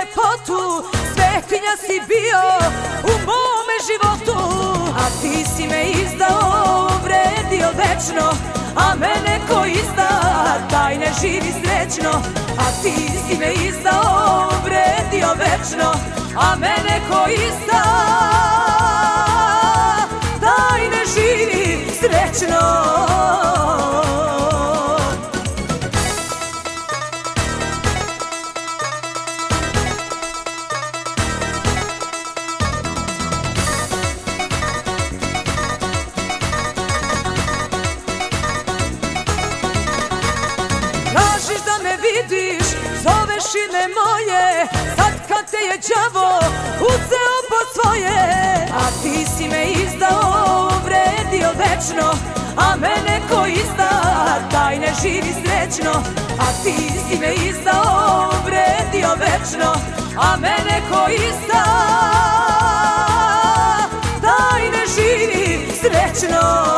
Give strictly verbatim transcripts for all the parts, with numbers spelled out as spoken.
ljepotu, svetinja si bio u mome životu. A ti si me izdao, uvredio večno, a mene ko izda, taj ne živi srećno. A ti si me izdao, uvredio večno, a mene ko izda, taj ne živi srećno. Tražiš da me vidiš, zoveš ime moje, sad kad te je đavo uzeo pod svoje. A ti si me izdao, uvredio večno, a mene ko izda, taj ne živi srećno. A ti si me izdao, uvredio večno, a mene ko izda, taj ne živi srećno.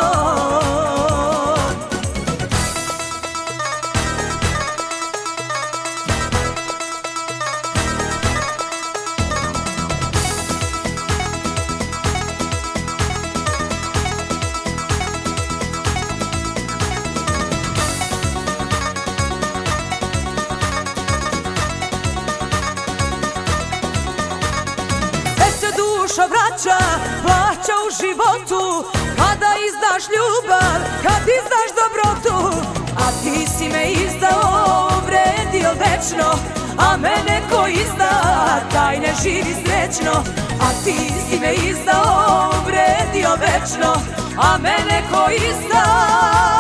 Duša vraća, plaća u životu, kada izdaš ljubav, kad izdaš dobrotu. A ti si me izdao, uvredio večno, a mene ko izda, taj ne živi srećno. A ti si me izdao, uvredio večno, a mene ko izda,